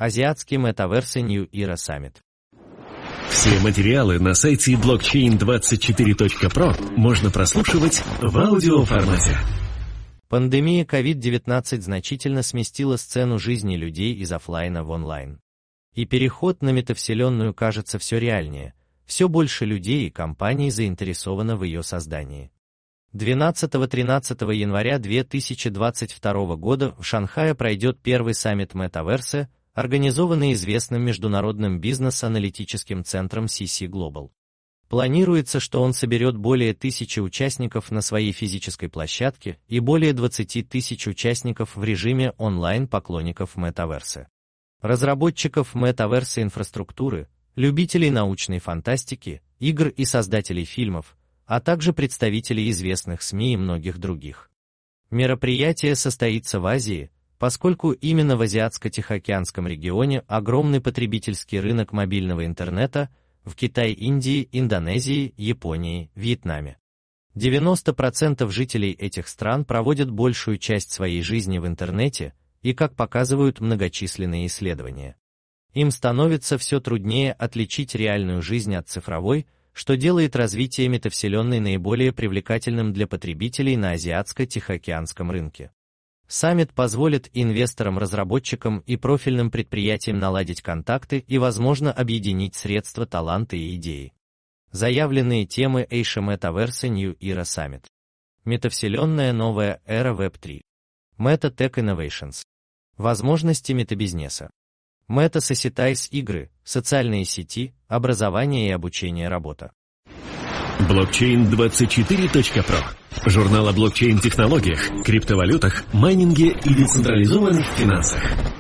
Азиатский Metaverse New Era Summit. Все материалы на сайте blockchain24.pro можно прослушивать в аудиоформате. Пандемия COVID-19 значительно сместила сцену жизни людей из офлайна в онлайн. И переход на метавселенную кажется все реальнее, все больше людей и компаний заинтересовано в ее создании. 12-13 января 2022 года в Шанхае пройдет первый саммит Metaverse, организованный известным международным бизнес-аналитическим центром CC Global. Планируется, что он соберет более 1000 участников на своей физической площадке и более 20 тысяч участников в режиме онлайн поклонников Metaverse. Разработчиков Metaverse инфраструктуры, любителей научной фантастики, игр и создателей фильмов, а также представителей известных СМИ и многих других. Мероприятие состоится в Азии, поскольку именно в Азиатско-Тихоокеанском регионе огромный потребительский рынок мобильного интернета в Китае, Индии, Индонезии, Японии, Вьетнаме. 90% жителей этих стран проводят большую часть своей жизни в интернете, и, как показывают многочисленные исследования, им становится все труднее отличить реальную жизнь от цифровой, что делает развитие метавселенной наиболее привлекательным для потребителей на Азиатско-Тихоокеанском рынке. Саммит позволит инвесторам-разработчикам и профильным предприятиям наладить контакты и, возможно, объединить средства, таланты и идеи. Заявленные темы Asia Metaverse New Era Summit. Метавселенная новая эра Web 3. Meta Tech Innovations. Возможности метабизнеса. Meta Societize игры, социальные сети, образование и обучение работа. Blockchain24.pro. Журнал о блокчейн-технологиях, криптовалютах, майнинге и децентрализованных финансах.